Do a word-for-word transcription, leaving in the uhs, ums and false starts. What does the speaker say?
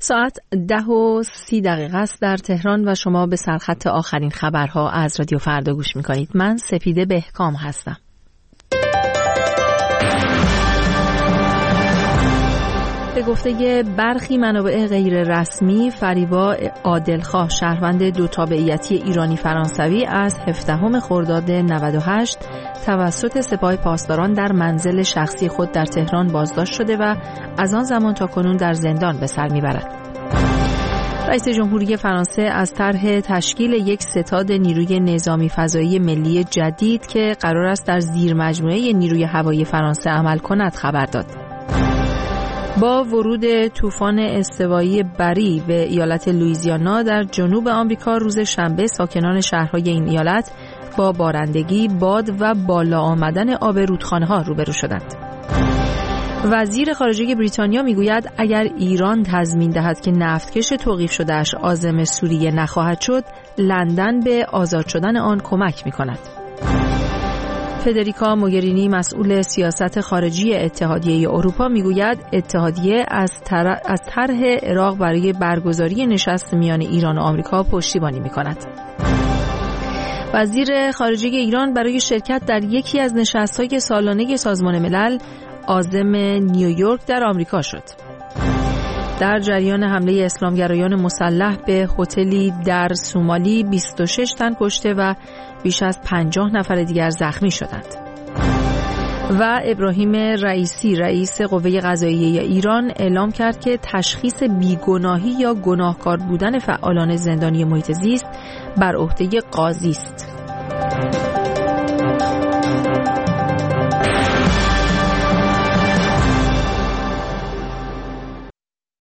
ساعت ده و سی دقیقه است در تهران و شما به سرخط آخرین خبرها از رادیو فردا گوش میکنید. من سپیده بهکام هستم. به گفته برخی منابع غیر رسمی، فریبا عادلخواه، شهروند دو تابعیتی ایرانی فرانسوی، از هفدهم خرداد نود و هشت توسط سپاه پاسداران در منزل شخصی خود در تهران بازداشت شده و از آن زمان تا کنون در زندان به سر میبرد. رئیس جمهوری فرانسه از طرح تشکیل یک ستاد نیروی نظامی فضایی ملی جدید که قرار است در زیرمجموعه نیروی هوایی فرانسه عمل کند خبر داد. با ورود طوفان استوایی بری به ایالت لوئیزیانا در جنوب آمریکا روز شنبه، ساکنان شهرهای این ایالت با بارندگی، باد و بالا آمدن آب رودخانه‌ها روبرو شدند. وزیر خارجه بریتانیا میگوید اگر ایران تضمین دهد که نفتکش توقیف شده‌اش عازم سوریه نخواهد شد، لندن به آزاد شدن آن کمک می‌کند. فدریکا موگرینی، مسئول سیاست خارجی اتحادیه اروپا، میگوید اتحادیه از طرح از طرح عراق برای برگزاری نشست میان ایران و آمریکا پشتیبانی می‌کند. وزیر خارجه ایران برای شرکت در یکی از نشست‌های سالانه سازمان ملل عازم نیویورک در آمریکا شد. در جریان حمله اسلامگرایان مسلح به هتلی در سومالی بیست و شش تن کشته و بیش از پنجاه نفر دیگر زخمی شدند. و ابراهیم رئیسی، رئیس قوه قضاییه ایران، اعلام کرد که تشخیص بیگناهی یا گناهکار بودن فعالان زندانی محیط زیست بر عهده قاضی است.